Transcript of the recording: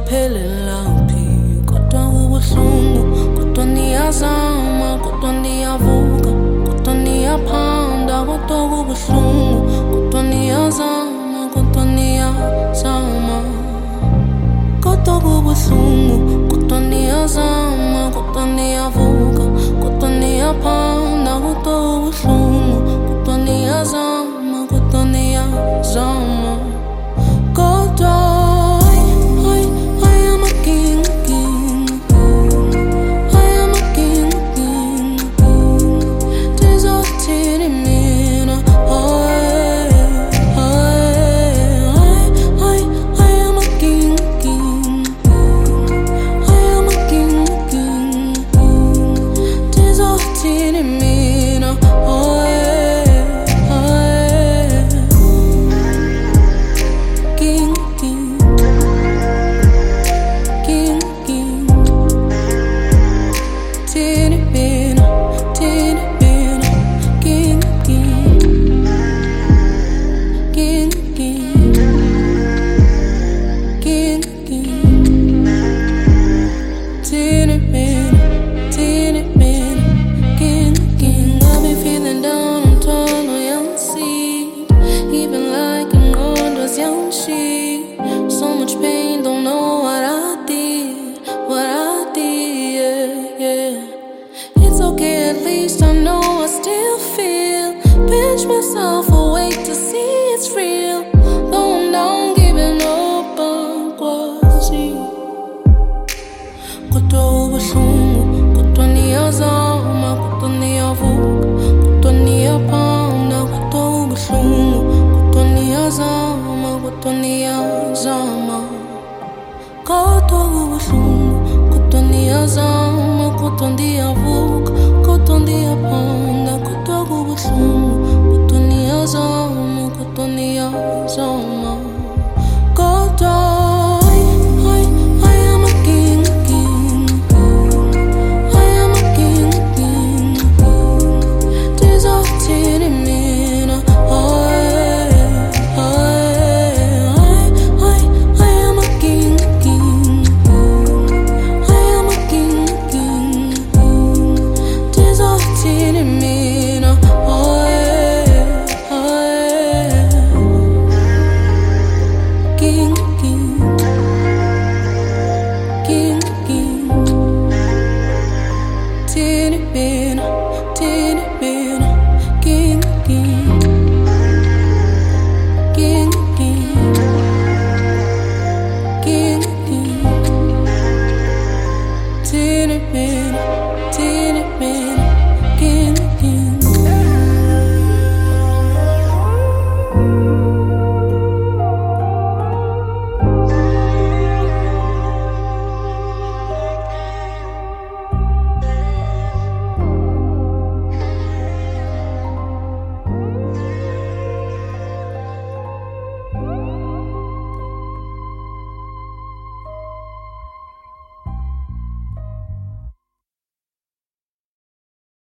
singaphelelaphi kodwa ubuhlungu kodwa niyazama kodwa niyavuka kodwa niyaphanda kodwa ubuhlungu kodwa niyazama kodwa niyazama kodwa ubuhlungu kodwa niyazama kodwa niyavuka kodwa niyaphanda kodwa ubuhlungu kodwa niyazama kodwa niyazama kodwa so much pain, don't know what I did, yeah. It's okay, at least I know I still feel. Pinch myself awake to see it's real. Though I'm down, giving up on quasi. Kodwa ubuhlungu, kodwa niyazama, kodwa niyavuka, kodwa niyaphanda, kodwa ubuhlungu, kodwa niyazama, kodwa niyazama, kodwa ubuhlungu, kodwa niyazama, kodwa niyavuka, kodwa niyaphanda, kodwa ubuhlungu, kodwa niyazama, kodwa niyazama, kodwa Tini bina